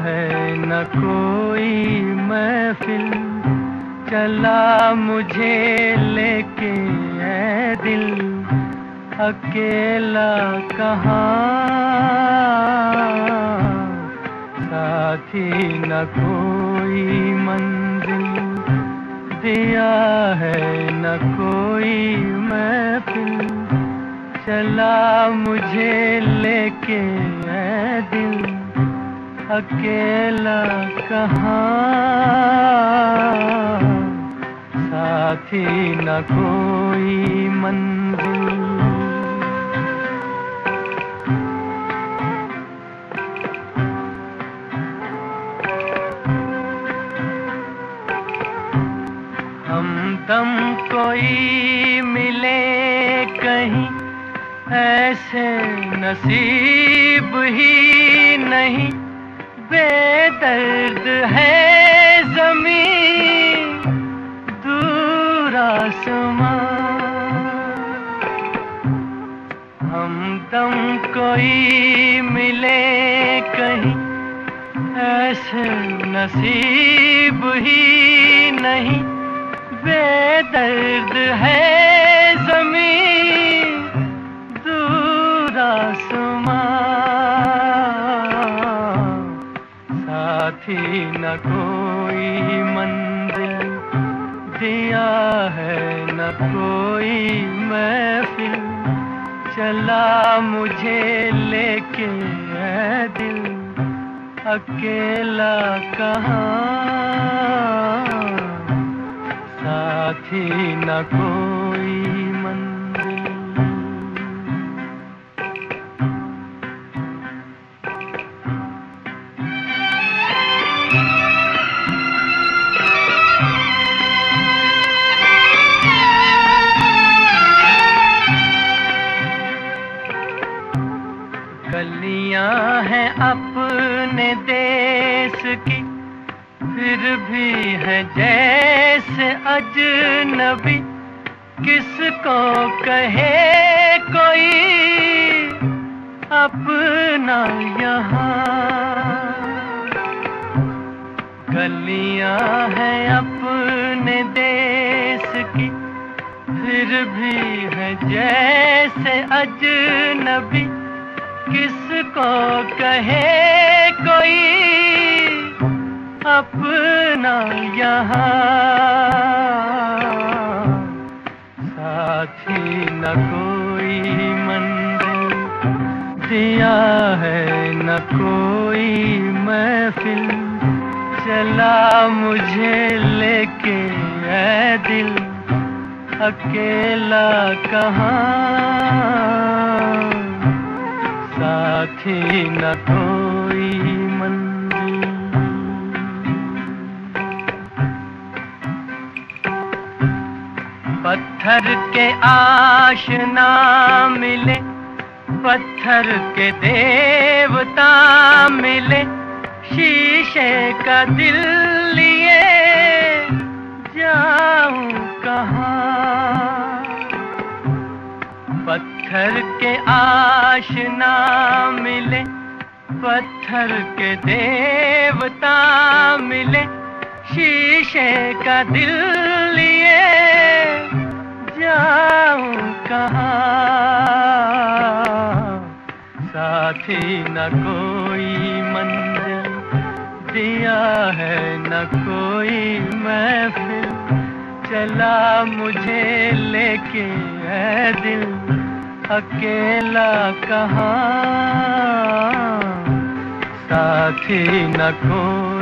है न कोई महफिल, चला मुझे लेके ऐ दिल, अकेला कहाँ साथी न कोई मंजिल, दिया है न कोई महफिल, चला मुझे लेके ऐ दिल, अकेला कहाँ साथी न कोई मंजिल। हमदम कोई मिले कहीं, ऐसे नसीब ही नहीं, बेदर्द है ज़मीं दूर आसमां। हमदम कोई मिले कहीं, ऐसे नसीब ही नहीं, बेदर्द है ज़मीं दूर आसमां। साथी न कोई मंजिल, दिया है न कोई महफिल, चला मुझे लेके ऐ दिल, अकेला कहाँ साथी न कोई मंजिल। गलियां हैं अपने देश की, फिर भी है जैसे अजनबी, किसको कहे कोई अपना यहाँ। गलियां हैं अपने देश की, फिर भी है जैसे अजनबी, किसको कहे कोई अपना यहाँ। साथी न कोई मंजिल, दिया है न कोई महफिल, चला मुझे लेके ऐ दिल, अकेला कहाँ साथी न कोई मंजिल। पत्थर के आशना मिले, पत्थर के देवता मिले, शीशे का दिल लिए जाऊं कहाँ। पत्थर के आशना मिले, पत्थर के देवता मिले, शीशे का दिल लिए जाऊं कहाँ साथी न कोई मंजिल, दिया है न कोई महफिल, चला मुझे लेके ऐ दिल, अकेला कहाँ साथी न कोई।